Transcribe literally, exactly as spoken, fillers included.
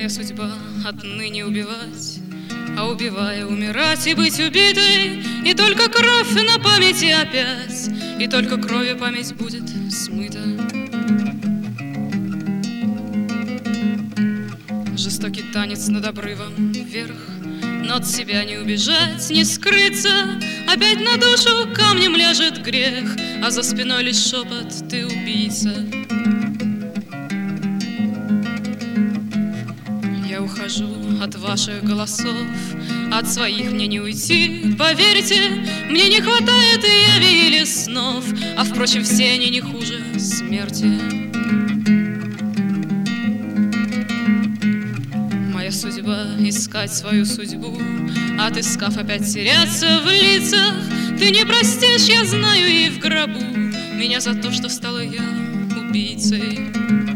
Моя судьба отныне убивать, а убивая умирать и быть убитой. И только кровь на памяти опять, и только кровью память будет смыта. Жестокий танец над обрывом вверх, но от себя не убежать, не скрыться. Опять на душу камнем ляжет грех, а за спиной лишь шепот: ты убийца. Я ухожу от ваших голосов, от своих мне не уйти. Поверьте, мне не хватает яви или снов, а впрочем все они не хуже смерти. Моя судьба — искать свою судьбу, отыскав опять теряться в лицах. Ты не простишь, я знаю, и в гробу меня за то, что стала я убийцей.